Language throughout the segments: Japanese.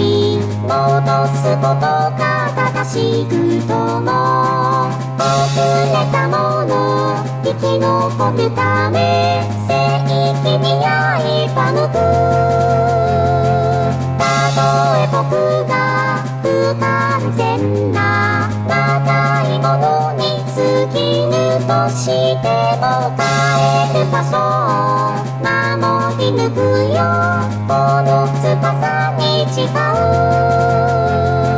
り戻すことが正しくとも、遅れたもの生き残るため正義に刃向く。たとえ僕が不完全な若い者に過ぎるとしても、帰る場所を守り抜くよ、この翼に誓う。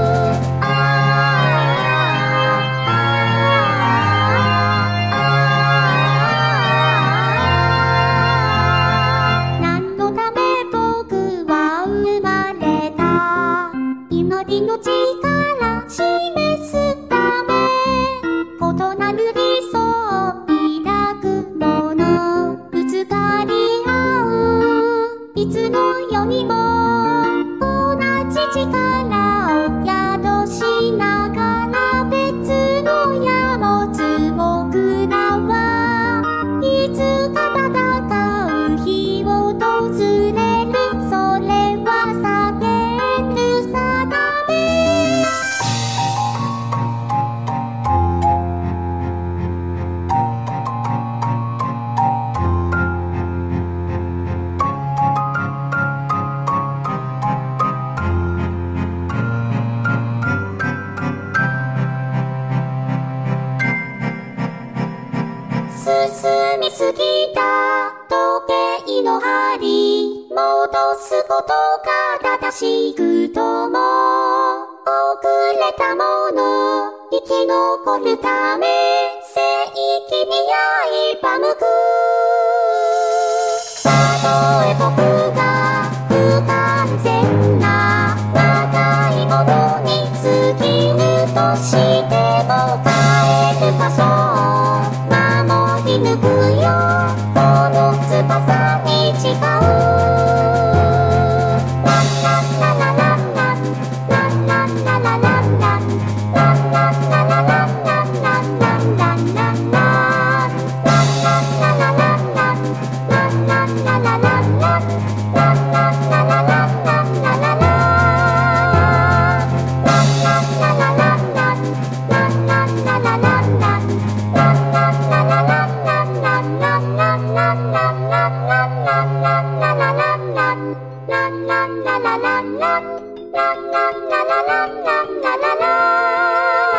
何のため僕は生まれた、祈りの力示すため、異なる理想を抱くもの、ぶつかり合ういつの世にも同じ力を宿しながら、別の矢持つ僕らはいつか戦う日訪れる、それは叫ぶ定め。進みすぎた時計の針、戻すことが正しくとも、遅れたもの生き残るため正義に刃向く。たとえ僕が不完全な若い者に過ぎるとしても、帰る場所を守り抜くよ、この翼に誓う。ララララララララララララララ